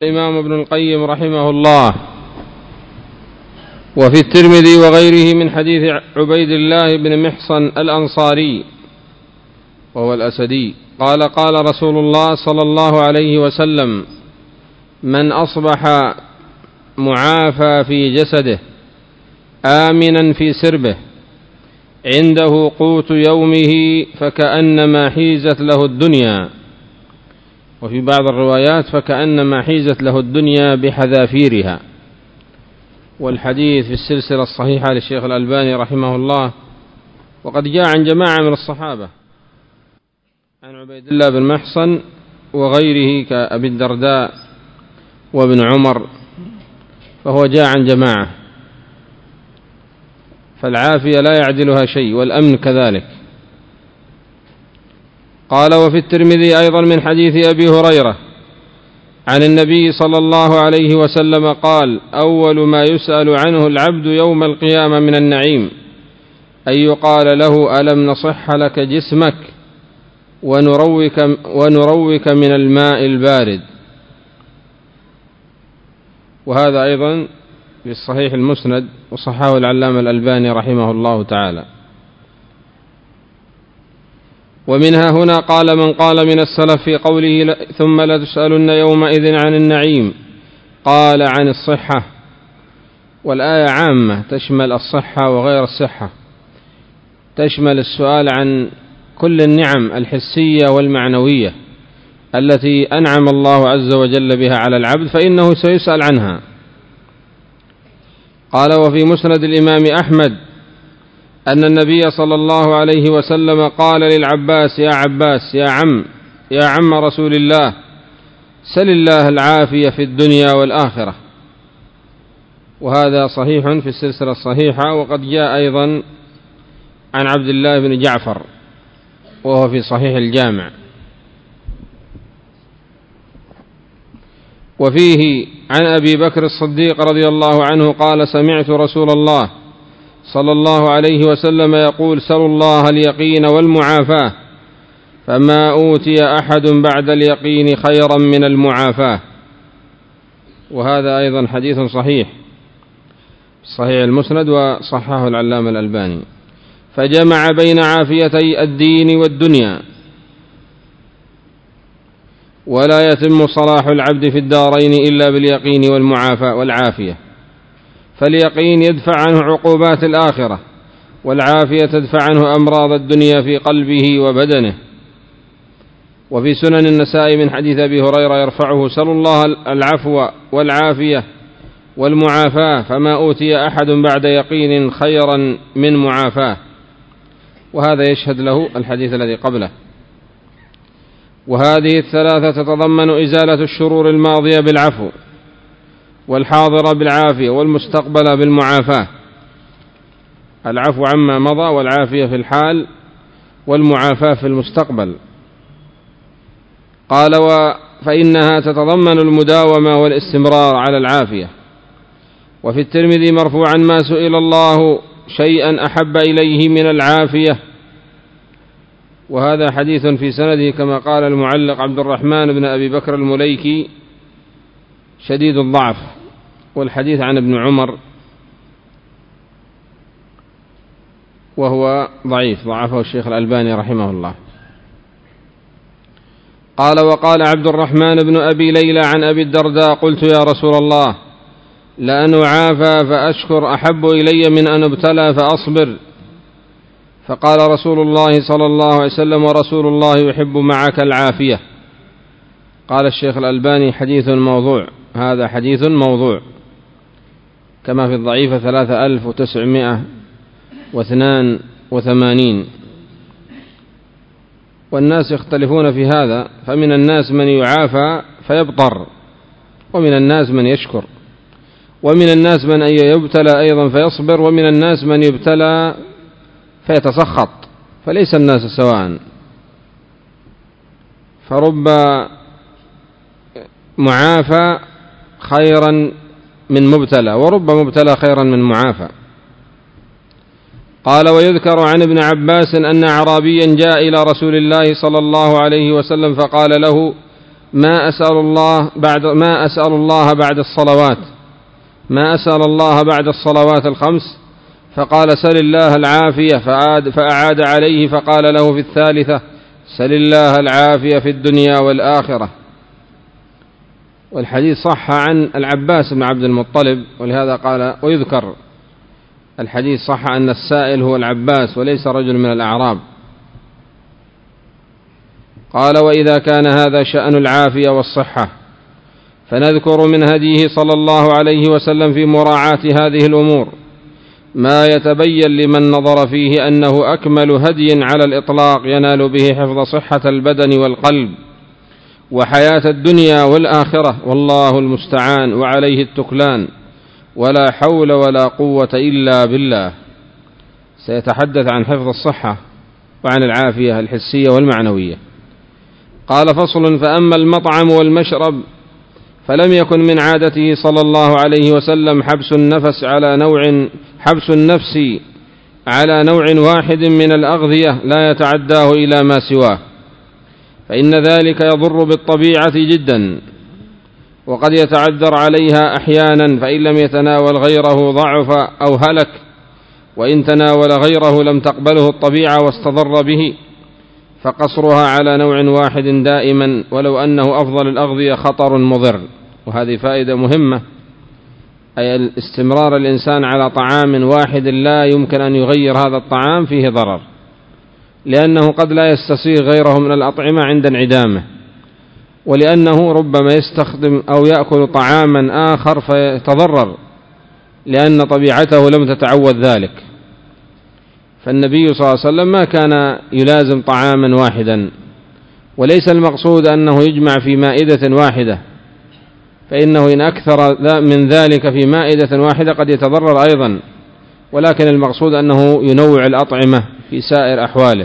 الإمام ابن القيم رحمه الله. وفي الترمذي وغيره من حديث عبيد الله بن محصن الأنصاري وهو الأسدي قال قال رسول الله صلى الله عليه وسلم: من أصبح معافى في جسده آمنا في سربه عنده قوت يومه فكأنما حيزت له الدنيا، وفي بعض الروايات فكأنما حيزت له الدنيا بحذافيرها. والحديث في السلسلة الصحيحة للشيخ الألباني رحمه الله، وقد جاء عن جماعة من الصحابة عن عبيد الله بن محصن وغيره كأبي الدرداء وابن عمر، فهو جاء عن جماعة، فالعافية لا يعدلها شيء والأمن كذلك. قال: وفي الترمذي أيضا من حديث أبي هريرة عن النبي صلى الله عليه وسلم قال: أول ما يسأل عنه العبد يوم القيامة من النعيم أن يقال له: ألم نصح لك جسمك ونروك من الماء البارد. وهذا أيضا في الصحيح المسند، وصححه العلامة الألباني رحمه الله تعالى. ومنها هنا قال: من قال من السلف في قوله ثم لتسألن يومئذ عن النعيم، قال عن الصحة، والآية عامة تشمل الصحة وغير الصحة، تشمل السؤال عن كل النعم الحسية والمعنوية التي أنعم الله عز وجل بها على العبد، فإنه سيسأل عنها. قال: وفي مسند الإمام أحمد أن النبي صلى الله عليه وسلم قال للعباس: يا عباس، يا عم رسول الله، سل الله العافية في الدنيا والآخرة. وهذا صحيح في السلسلة الصحيحة، وقد جاء أيضا عن عبد الله بن جعفر وهو في صحيح الجامع. وفيه عن أبي بكر الصديق رضي الله عنه قال: سمعت رسول الله صلى الله عليه وسلم يقول: سلوا الله اليقين والمعافاة، فما أوتي أحد بعد اليقين خيرا من المعافاة. وهذا أيضا حديث صحيح المسند، وصححه العلامة الألباني. فجمع بين عافيتي الدين والدنيا، ولا يتم صلاح العبد في الدارين إلا باليقين والمعافاة والعافية. فاليقين يدفع عنه عقوبات الآخرة، والعافية تدفع عنه أمراض الدنيا في قلبه وبدنه. وفي سنن النسائي من حديث أبي هريرة يرفعه: سلوا الله العفو والعافية والمعافاة، فما أوتي أحد بعد يقين خيرا من معافاة. وهذا يشهد له الحديث الذي قبله. وهذه الثلاثة تتضمن إزالة الشرور الماضية بالعفو، والحاضرة بالعافية، والمستقبلة بالمعافاة. العفو عما مضى، والعافية في الحال، والمعافاة في المستقبل. قال: فإنها تتضمن المداومة والاستمرار على العافية. وفي الترمذي مرفوعا: ما سئل الله شيئا أحب إليه من العافية. وهذا حديث في سنده كما قال المعلق عبد الرحمن بن أبي بكر المليكي شديد الضعف، والحديث عن ابن عمر وهو ضعيف، ضعفه الشيخ الألباني رحمه الله. قال: وقال عبد الرحمن بن أبي ليلى عن أبي الدرداء: قلت يا رسول الله، لأن أعافى فأشكر أحب إلي من أن ابتلى فأصبر. فقال رسول الله صلى الله عليه وسلم: ورسول الله يحب معك العافية. قال الشيخ الألباني: حديث موضوع. هذا حديث موضوع، كما في الضعيفة 3982. والناس يختلفون في هذا، فمن الناس من يعافى فيبطر، ومن الناس من يشكر، ومن الناس من يبتلى أيضا فيصبر، ومن الناس من يبتلى فيتسخط. فليس الناس سواء، فرب معافى خيرا من مبتلى، ورب مبتلى خيرا من معافى. قال: ويذكر عن ابن عباس أن أعرابيا جاء إلى رسول الله صلى الله عليه وسلم فقال له: ما أسأل الله بعد الصلوات الخمس، فقال سل الله العافية، فأعاد عليه فقال له في الثالثة سل الله العافية في الدنيا والآخرة. والحديث صح عن العباس بن عبد المطلب، ولهذا قال ويذكر الحديث صح أن السائل هو العباس وليس رجل من الأعراب. قال وإذا كان هذا شأن العافية والصحة، فنذكر من هديه صلى الله عليه وسلم في مراعاة هذه الأمور ما يتبين لمن نظر فيه أنه أكمل هدي على الإطلاق ينال به حفظ صحة البدن والقلب وحياة الدنيا والآخرة، والله المستعان وعليه التكلان، ولا حول ولا قوة إلا بالله. سيتحدث عن حفظ الصحة وعن العافية الحسية والمعنوية. قال فصل: فأما المطعم والمشرب فلم يكن من عادته صلى الله عليه وسلم حبس النفس على نوع واحد من الأغذية لا يتعداه إلى ما سواه، فإن ذلك يضر بالطبيعة جدا، وقد يتعذر عليها أحيانا، فإن لم يتناول غيره ضعف أو هلك، وإن تناول غيره لم تقبله الطبيعة واستضر به، فقصرها على نوع واحد دائما ولو أنه أفضل الأغذية خطر مضر. وهذه فائدة مهمة، أي الاستمرار الإنسان على طعام واحد لا يمكن أن يغير هذا الطعام فيه ضرر، لأنه قد لا يستسيغ غيره من الأطعمة عند انعدامه، ولأنه ربما يستخدم أو يأكل طعاما آخر فيتضرر لأن طبيعته لم تتعود ذلك. فالنبي صلى الله عليه وسلم ما كان يلازم طعاما واحدا، وليس المقصود أنه يجمع في مائدة واحدة، فإنه إن أكثر من ذلك في مائدة واحدة قد يتضرر أيضا، ولكن المقصود أنه ينوع الأطعمة في سائر أحواله.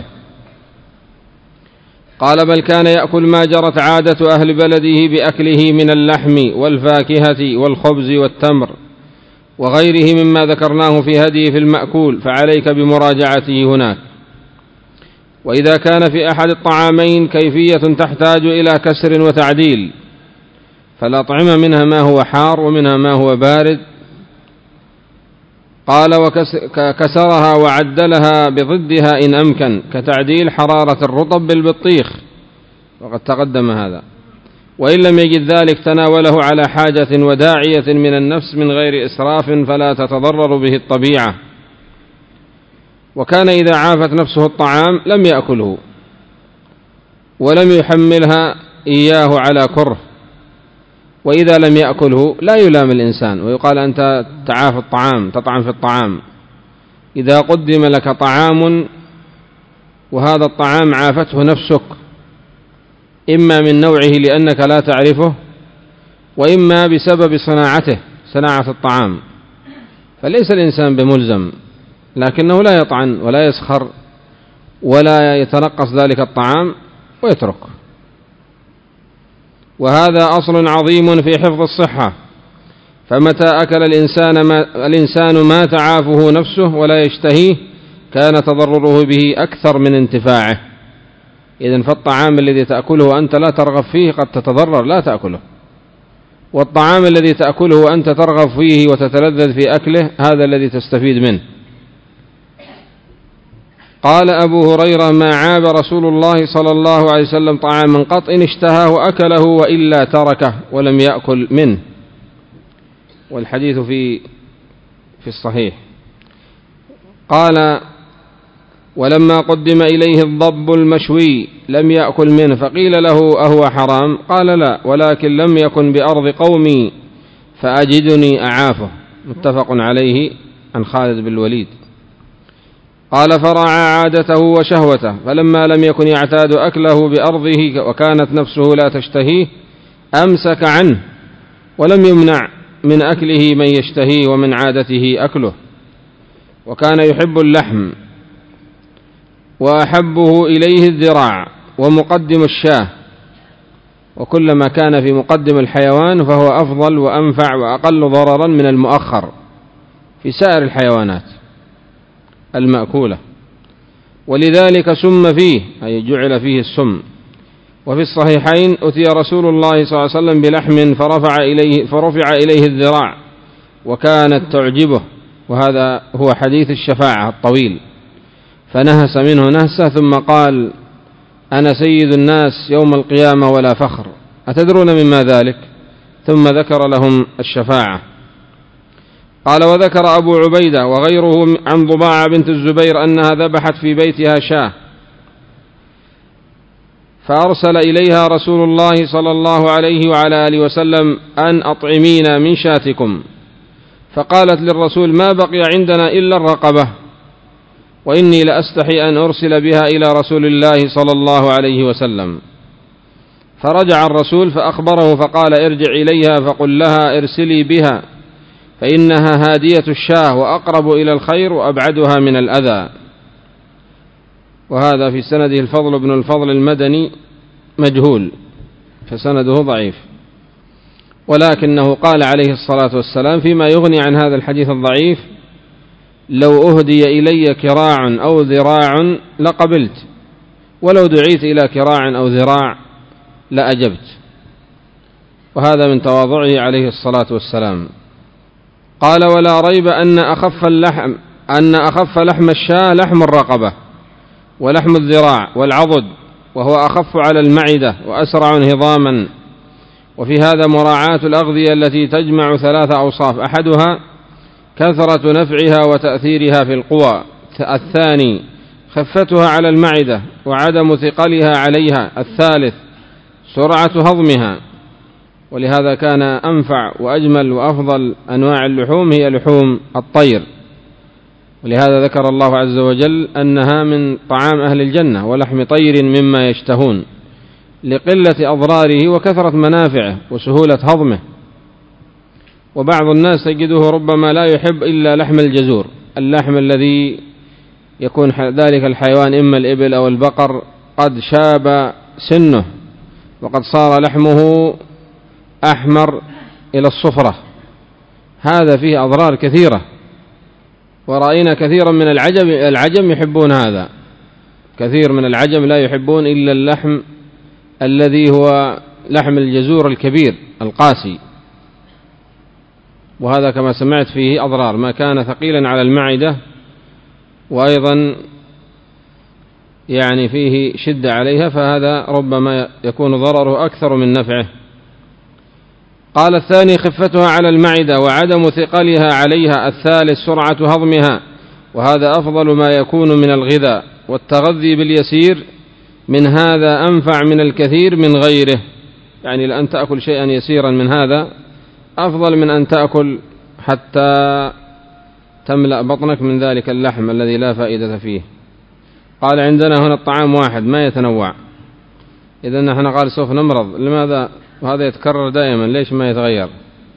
قال: بل كان يأكل ما جرت عادة أهل بلده بأكله من اللحم والفاكهة والخبز والتمر وغيره مما ذكرناه في هديه في المأكول، فعليك بمراجعته هناك. وإذا كان في أحد الطعامين كيفية تحتاج إلى كسر وتعديل، فالأطعمة منها ما هو حار ومنها ما هو بارد. قال: وكسرها وعدلها بضدها إن أمكن، كتعديل حرارة الرطب بالبطيخ، وقد تقدم هذا. وإن لم يجد ذلك تناوله على حاجة وداعية من النفس من غير إسراف فلا تتضرر به الطبيعة. وكان إذا عافت نفسه الطعام لم يأكله ولم يحملها إياه على كره، وإذا لم يأكله لا يلام الإنسان ويقال أنت تعافى الطعام، تطعن في الطعام. إذا قدم لك طعام وهذا الطعام عافته نفسك، إما من نوعه لأنك لا تعرفه، وإما بسبب صناعة الطعام، فليس الإنسان بملزم، لكنه لا يطعن ولا يسخر ولا يتنقص ذلك الطعام ويترك. وهذا أصل عظيم في حفظ الصحة، فمتى أكل الإنسان ما تعافه نفسه ولا يشتهيه كان تضرره به أكثر من انتفاعه. إذن فالطعام الذي تأكله أنت لا ترغب فيه قد تتضرر لا تأكله، والطعام الذي تأكله أنت ترغب فيه وتتلذذ في أكله هذا الذي تستفيد منه. قال أبو هريرة: ما عاب رسول الله صلى الله عليه وسلم طعاما قط إن اشتهاه أكله وإلا تركه ولم يأكل منه. والحديث في الصحيح. قال: ولما قدم إليه الضب المشوي لم يأكل منه، فقيل له: أهو حرام؟ قال: لا، ولكن لم يكن بأرض قومي فأجدني أعافه. متفق عليه عن خالد بن الوليد. قال: فرعى عادته وشهوته، فلما لم يكن يعتاد أكله بأرضه وكانت نفسه لا تشتهيه أمسك عنه، ولم يمنع من أكله من يشتهيه ومن عادته أكله. وكان يحب اللحم، وأحبه إليه الذراع ومقدم الشاه، وكلما كان في مقدم الحيوان فهو أفضل وأنفع وأقل ضررا من المؤخر في سائر الحيوانات المأكولة، ولذلك سم فيه، أي جعل فيه السم. وفي الصحيحين أتي رسول الله صلى الله عليه وسلم بلحم فرفع إليه الذراع وكانت تعجبه، وهذا هو حديث الشفاعة الطويل، فنهس منه نهسة ثم قال: أنا سيد الناس يوم القيامة ولا فخر، أتدرون مما ذلك؟ ثم ذكر لهم الشفاعة. قال: وذكر أبو عبيدة وغيره عن ضباعة بنت الزبير أنها ذبحت في بيتها شاة، فأرسل إليها رسول الله صلى الله عليه وعلى آله وسلم أن أطعمينا من شاتكم، فقالت للرسول: ما بقي عندنا إلا الرقبة، وإني لأستحي أن أرسل بها إلى رسول الله صلى الله عليه وسلم. فرجع الرسول فأخبره فقال: ارجع إليها فقل لها ارسلي بها، فإنها هادية الشاه وأقرب إلى الخير وأبعدها من الأذى. وهذا في سنده الفضل بن الفضل المدني مجهول، فسنده ضعيف، ولكنه قال عليه الصلاة والسلام فيما يغني عن هذا الحديث الضعيف: لو أهدي إلي كراع أو ذراع لقبلت، ولو دعيت إلى كراع أو ذراع لأجبت. وهذا من تواضعه عليه الصلاة والسلام. قال: ولا ريب أن أخف لحم الشاة لحم الرقبة ولحم الذراع والعضد، وهو أخف على المعدة وأسرع انهضاما. وفي هذا مراعاة الأغذية التي تجمع 3 أوصاف: أحدها كثرة نفعها وتأثيرها في القوى، الثاني خفتها على المعدة وعدم ثقلها عليها، الثالث سرعة هضمها. ولهذا كان أنفع وأجمل وأفضل أنواع اللحوم هي لحوم الطير، ولهذا ذكر الله عز وجل أنها من طعام أهل الجنة: ولحم طير مما يشتهون، لقلة أضراره وكثرة منافعه وسهولة هضمه. وبعض الناس تجده ربما لا يحب إلا لحم الجزور، اللحم الذي يكون ذلك الحيوان إما الإبل أو البقر قد شاب سنه وقد صار لحمه أحمر إلى الصفرة، هذا فيه أضرار كثيرة، ورأينا كثيرا من العجم يحبون هذا. كثير من العجم لا يحبون إلا اللحم الذي هو لحم الجزور الكبير القاسي، وهذا كما سمعت فيه أضرار، ما كان ثقيلا على المعدة وأيضا يعني فيه شدة عليها، فهذا ربما يكون ضرره أكثر من نفعه. قال: الثاني خفتها على المعدة وعدم ثقلها عليها، الثالث سرعة هضمها، وهذا أفضل ما يكون من الغذاء، والتغذي باليسير من هذا أنفع من الكثير من غيره، يعني لأن تأكل شيئا يسيرا من هذا أفضل من أن تأكل حتى تملأ بطنك من ذلك اللحم الذي لا فائدة فيه. قال: عندنا هنا الطعام واحد ما يتنوع، إذا نحن قال سوف نمرض، لماذا؟ وهذا يتكرر دائما، ليش ما يتغير؟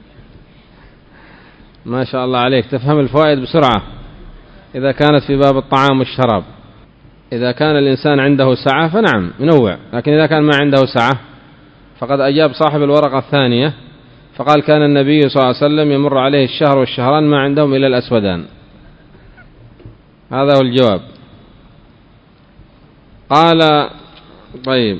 ما شاء الله عليك، تفهم الفوائد بسرعة إذا كانت في باب الطعام والشراب. إذا كان الإنسان عنده سعة فنعم ينوع، لكن إذا كان ما عنده سعة فقد أجاب صاحب الورقة الثانية فقال: كان النبي صلى الله عليه وسلم يمر عليه الشهر والشهران ما عندهم إلا الأسودان. هذا هو الجواب. قال: طيب.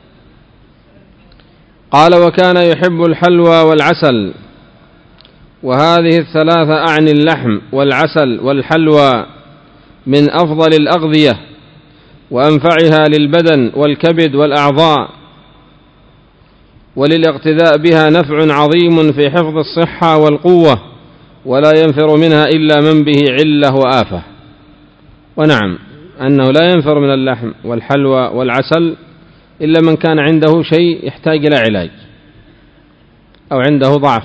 قال: وكان يحب الحلوى والعسل، وهذه الثلاثة أعني اللحم والعسل والحلوى من أفضل الأغذية وأنفعها للبدن والكبد والأعضاء، وللاقتداء بها نفع عظيم في حفظ الصحة والقوة، ولا ينفر منها إلا من به علة وآفة. ونعم أنه لا ينفر من اللحم والحلوى والعسل إلا من كان عنده شيء يحتاج إلى علاج أو عنده ضعف.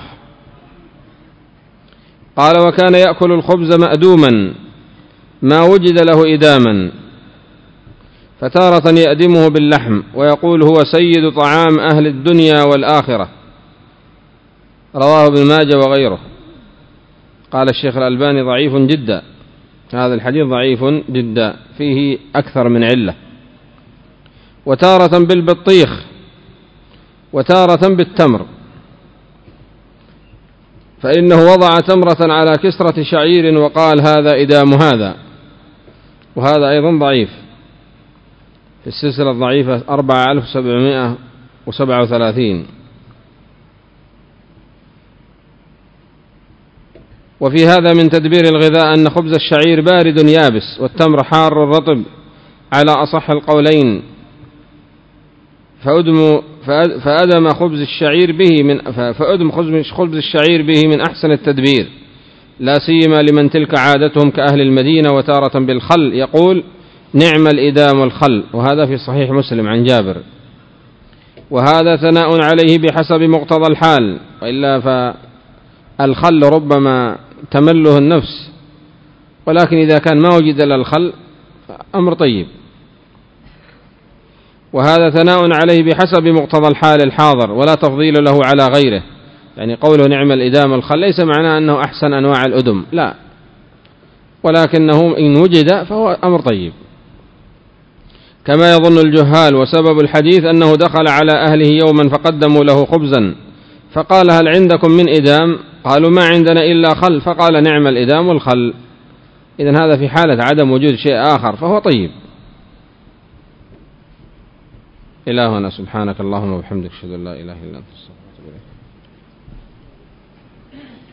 قال: وكان يأكل الخبز مأدوما ما وجد له إداما، فتارة يأدمه باللحم ويقول: هو سيد طعام أهل الدنيا والآخرة. رواه ابن ماجه وغيره. قال الشيخ الألباني: ضعيف جدا، هذا الحديث ضعيف جدا، فيه أكثر من علة. وتارة بالبطيخ وتارة بالتمر، فإنه وضع تمرة على كسرة شعير وقال: هذا إدام هذا، وهذا أيضا ضعيف. في السلسلة الضعيفة 4737. وفي هذا من تدبير الغذاء أن خبز الشعير بارد يابس والتمر حار رطب على أصح القولين، فأدم خبز الشعير به من أحسن التدبير، لا سيما لمن تلك عادتهم كأهل المدينة. وتارة بالخل يقول: نعم الإدام الخل، وهذا في صحيح مسلم عن جابر. وهذا ثناء عليه بحسب مقتضى الحال، وإلا فالخل ربما تمله النفس، ولكن إذا كان ما وجد إلا الخل أمر طيب. وهذا ثناء عليه بحسب مقتضى الحال الحاضر، ولا تفضيل له على غيره. يعني قوله نعم الإدام الخل ليس معناه أنه أحسن أنواع الأدم، لا، ولكنه إن وجد فهو أمر طيب. كما يظن الجهال. وسبب الحديث أنه دخل على أهله يوما فقدموا له خبزا فقال: هل عندكم من إدام؟ قالوا: ما عندنا إلا خل. فقال: نعم الإدام والخل. إذن هذا في حالة عدم وجود شيء آخر فهو طيب. إلهنا سبحانك اللهم وبحمدك أشهد أن لا إله إلا أنت أستغفرك وأتوب إليك.